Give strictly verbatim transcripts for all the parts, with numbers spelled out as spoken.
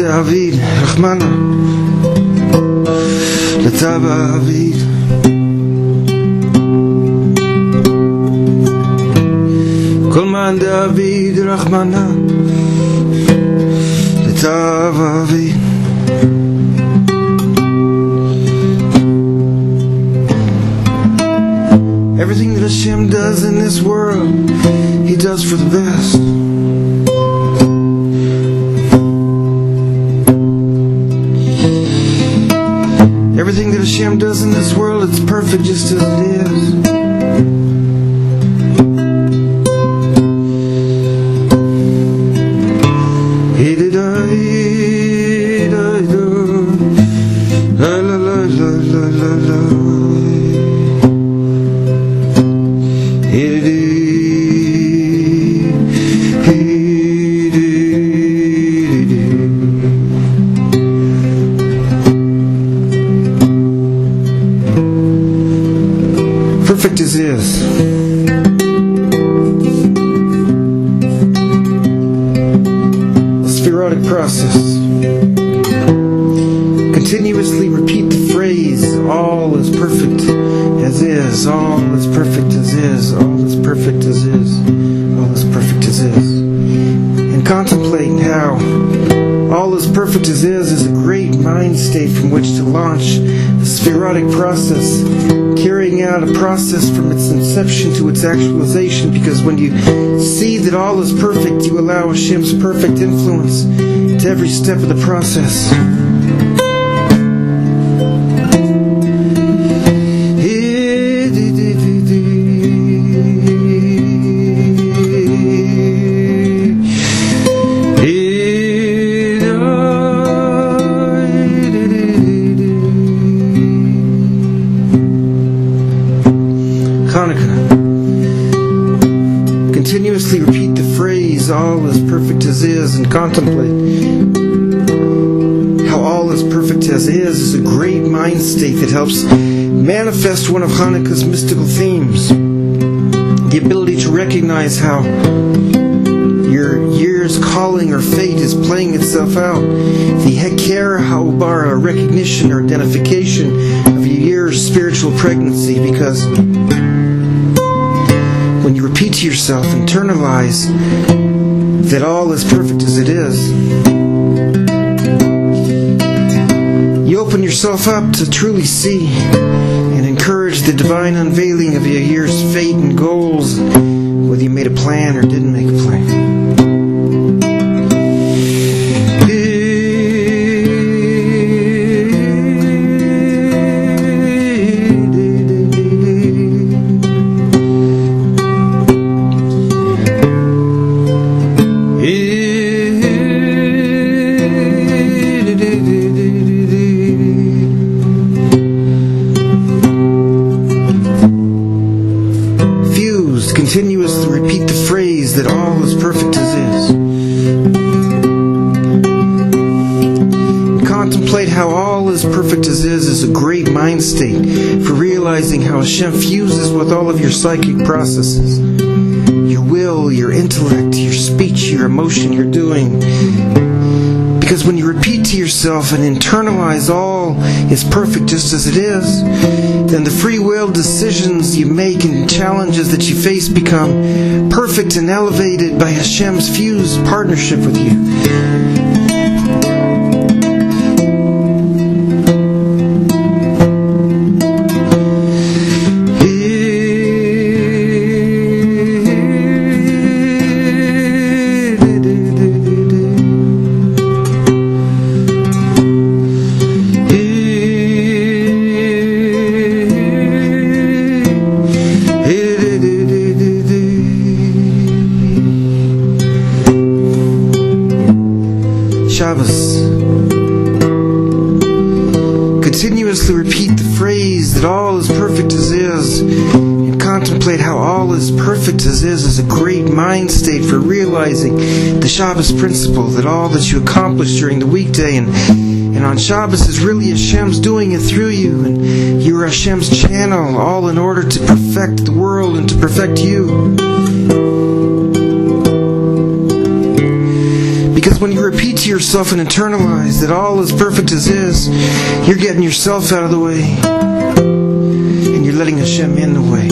דאביד רחמנה לצו האביד כל מן דאביד רחמנה לצו האביד. Everything that Hashem does in this world, He does for the best. Everything that Hashem does in this world, it's perfect just as it is. Perfect as is. A spherotic process. Continuously repeat the phrase, all is perfect as is, all is perfect as is, all is perfect as is, all is perfect as is. And contemplate how all is perfect as is is a great mind state from which to launch the spherotic process, carrying out a process from its inception to its actualization, because when you see that all is perfect, you allow Hashem's perfect influence to every step of the process. Continuously repeat the phrase, all is perfect as is, and contemplate how all is perfect as is is a great mind state that helps manifest one of Hanukkah's mystical themes. The ability to recognize how your year's calling or fate is playing itself out. The Heker Ha'ubara, recognition or identification of your year's spiritual pregnancy, because when you repeat to yourself, internalize that all is perfect as it is, you open yourself up to truly see and encourage the divine unveiling of your year's fate and goals, whether you made a plan or didn't make a plan. Continuously repeat the phrase that all is perfect as is. Contemplate how all is perfect as is is a great mind state for realizing how Hashem fuses with all of your psychic processes. Your will, your intellect, your speech, your emotion, your doing. Because when you repeat to yourself and internalize all is perfect just as it is, then the free will decisions you make and challenges that you face become perfect and elevated by Hashem's fused partnership with you. Shabbos. Continuously repeat the phrase that all is perfect as is, and contemplate how all is perfect as is is a great mind state for realizing the Shabbos principle, that all that you accomplish during the weekday and and on Shabbos is really Hashem's doing it through you, and you are Hashem's channel, all in order to perfect the world and to perfect you. Because Because when you repeat to yourself and internalize that all is perfect as is, you're getting yourself out of the way. And you're letting Hashem in the way.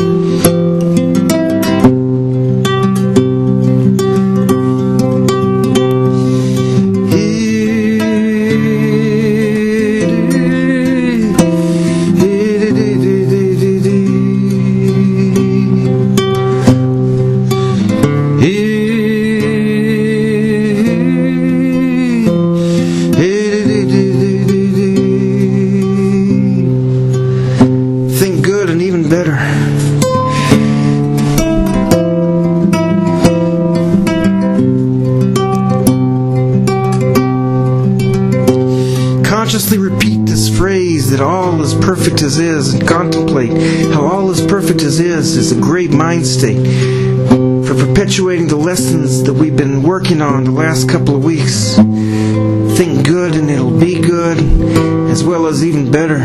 Consciously repeat this phrase that all is perfect as is, and contemplate how all is perfect as is is a great mind state for perpetuating the lessons that we've been working on the last couple of weeks. Think good and it'll be good, as well as even better.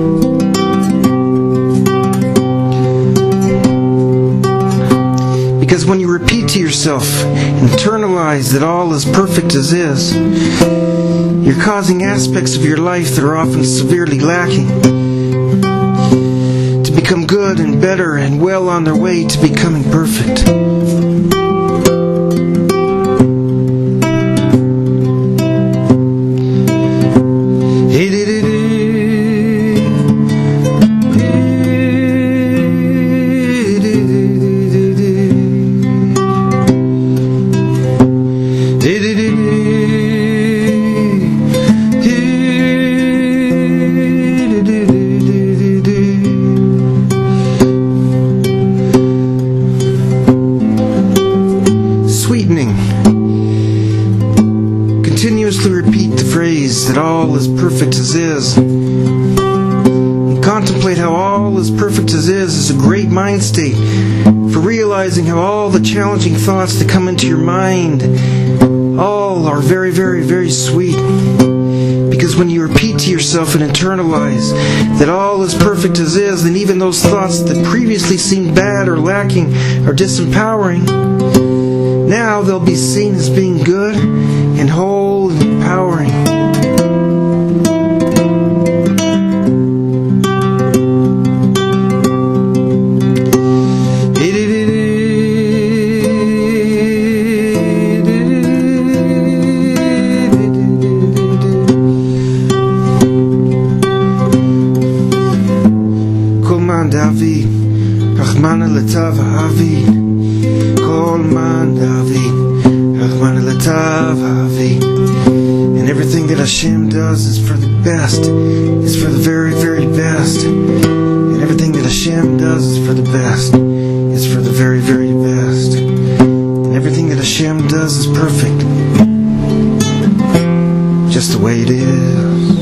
Because when you repeat to yourself, internalize that all is perfect as is, you're causing aspects of your life that are often severely lacking to become good and better and well on their way to becoming perfect. Continuously repeat the phrase that all is perfect as is, and contemplate how all is perfect as is is a great mind state for realizing how all the challenging thoughts that come into your mind all are very, very, very sweet. Because when you repeat to yourself and internalize that all is perfect as is, then even those thoughts that previously seemed bad or lacking or disempowering, now they'll be seen as being good and whole and empowering. Kol man David, Rachmana letav ha'avid. Kol man David, Rachmana letav ha'avid. And everything that Hashem does is for the best. It's for the very, very best. And everything that Hashem does is for the best. It's for the very, very best. And everything that Hashem does is perfect. Just the way it is.